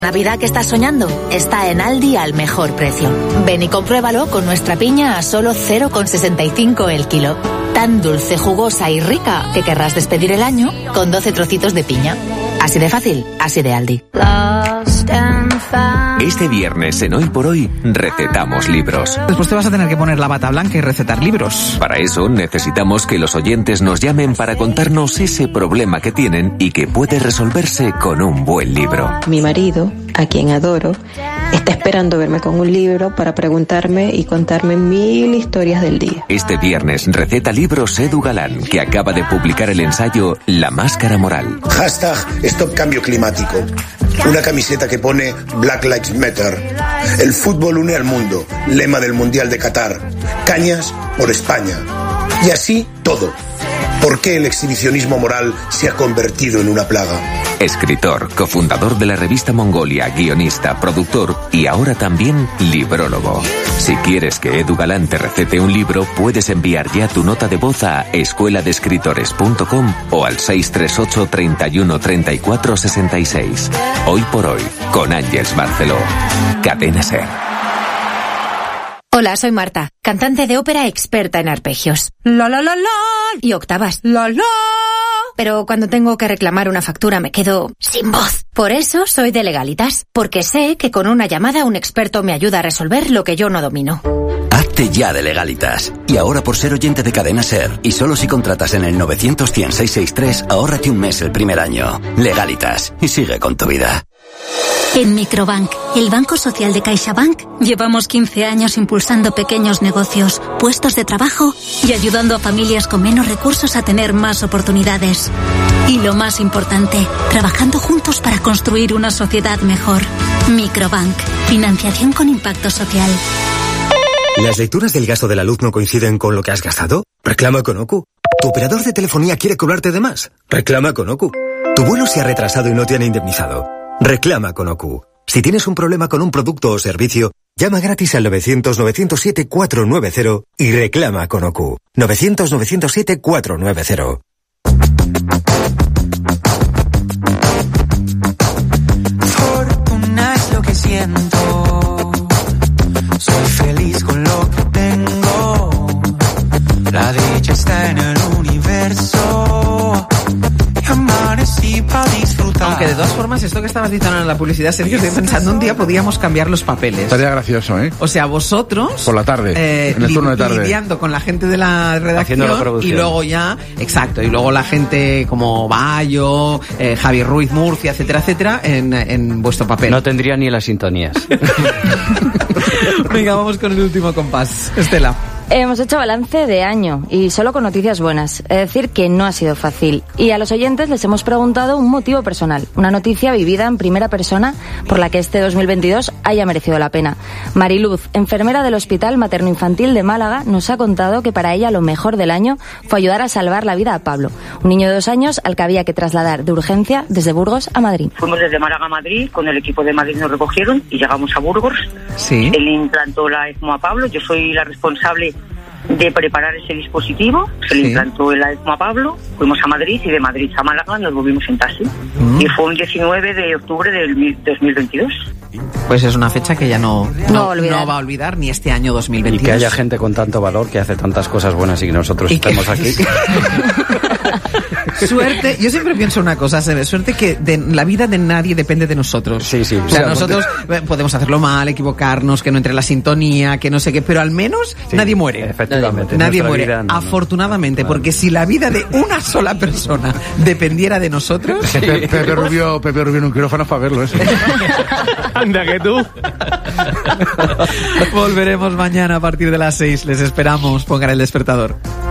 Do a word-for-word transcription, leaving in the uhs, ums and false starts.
Navidad que estás soñando está en Aldi al mejor precio. Ven y compruébalo con nuestra piña a solo cero coma sesenta y cinco el kilo. Tan dulce, jugosa y rica que querrás despedir el año con doce trocitos de piña. Así de fácil, así de Aldi. Este viernes en Hoy por Hoy recetamos libros. Después te vas a tener que poner la bata blanca y recetar libros. Para eso necesitamos que los oyentes nos llamen para contarnos ese problema que tienen y que puede resolverse con un buen libro. Mi marido, a quien adoro, está esperando verme con un libro para preguntarme y contarme mil historias del día. Este viernes receta libros Edu Galán, que acaba de publicar el ensayo La Máscara Moral. Hashtag Stop Cambio Climático. Una camiseta que pone Black Lives Matter. El fútbol une al mundo. Lema del Mundial de Qatar. Cañas por España. Y así todo. ¿Por qué el exhibicionismo moral se ha convertido en una plaga? Escritor, cofundador de la revista Mongolia, guionista, productor y ahora también librólogo. Si quieres que Edu Galán te recete un libro, puedes enviar ya tu nota de voz a escuela de escritores punto com o al seis tres ocho, treinta y uno, treinta y cuatro, sesenta y seis. Hoy por Hoy, con Ángeles Barceló. Cadena SER. Hola, soy Marta, cantante de ópera experta en arpegios. La la la la y octavas. La la. Pero cuando tengo que reclamar una factura me quedo sin voz. Por eso soy de Legalitas, porque sé que con una llamada un experto me ayuda a resolver lo que yo no domino. Hazte ya de Legalitas. Y ahora por ser oyente de Cadena SER, y solo si contratas en el novecientos, cien, seiscientos sesenta y tres, ahórrate un mes el primer año. Legalitas. Y sigue con tu vida. En Microbank, el Banco Social de CaixaBank, llevamos quince años impulsando pequeños negocios, puestos de trabajo y ayudando a familias con menos recursos a tener más oportunidades. Y lo más importante, trabajando juntos para construir una sociedad mejor. Microbank, financiación con impacto social. ¿Las lecturas del gasto de la luz no coinciden con lo que has gastado? Reclama con Ocu. ¿Tu operador de telefonía quiere cobrarte de más? Reclama con Ocu. ¿Tu vuelo se ha retrasado y no te han indemnizado? Reclama con Ocu. Si tienes un problema con un producto o servicio, llama gratis al novecientos, novecientos siete, cuatrocientos noventa y reclama con Ocu. novecientos, novecientos siete, cuatrocientos noventa. Fortuna es lo que siento. Soy feliz con lo que tengo. La dicha está en el universo. Y amanecí para disfrutar. Aunque de todas formas, esto que estabas diciendo en la publicidad, Sergio, estoy pensando un día podíamos cambiar los papeles. Estaría gracioso, ¿eh? O sea, vosotros... Por la tarde, eh, en el turno de tarde. Lidiando con la gente de la redacción la y luego ya... Exacto, y luego la gente como Bayo, eh, Javi Ruiz Murcia, etcétera, etcétera, en, en vuestro papel. No tendría ni las sintonías. Venga, vamos con el último compás. Estela. Hemos hecho balance de año y solo con noticias buenas, es decir, que no ha sido fácil. Y a los oyentes les hemos preguntado un motivo personal, una noticia vivida en primera persona por la que este dos mil veintidós haya merecido la pena. Mariluz, enfermera del Hospital Materno-Infantil de Málaga, nos ha contado que para ella lo mejor del año fue ayudar a salvar la vida a Pablo, un niño de dos años al que había que trasladar de urgencia desde Burgos a Madrid. Fuimos desde Málaga a Madrid, con el equipo de Madrid nos recogieron y llegamos a Burgos. Sí. Él implantó la ECMO a Pablo, yo soy la responsable de preparar ese dispositivo, se le sí. implantó el ECMO a Pablo, fuimos a Madrid y de Madrid a Málaga nos volvimos en taxi. Mm. Y fue un diecinueve de octubre del dos mil veintidós. Pues es una fecha que ya no, no, no, no va a olvidar ni este año dos mil veintidós. Y que haya gente con tanto valor que hace tantas cosas buenas y que nosotros ¿Y estamos que... aquí. Suerte, yo siempre pienso una cosa, suerte que de la vida de nadie depende de nosotros. Sí, sí. O sea, nosotros podemos hacerlo mal, equivocarnos, que no entre la sintonía, que no sé qué, pero al menos sí, nadie muere. Efectivamente. Nadie muere, vida, no, afortunadamente, no. Porque si la vida de una sola persona dependiera de nosotros... Sí. Pepe, Pepe Rubio, Pepe Rubio en un quirófano para verlo eso. Anda que tú. Volveremos mañana a partir de las seis, les esperamos, pongan el despertador.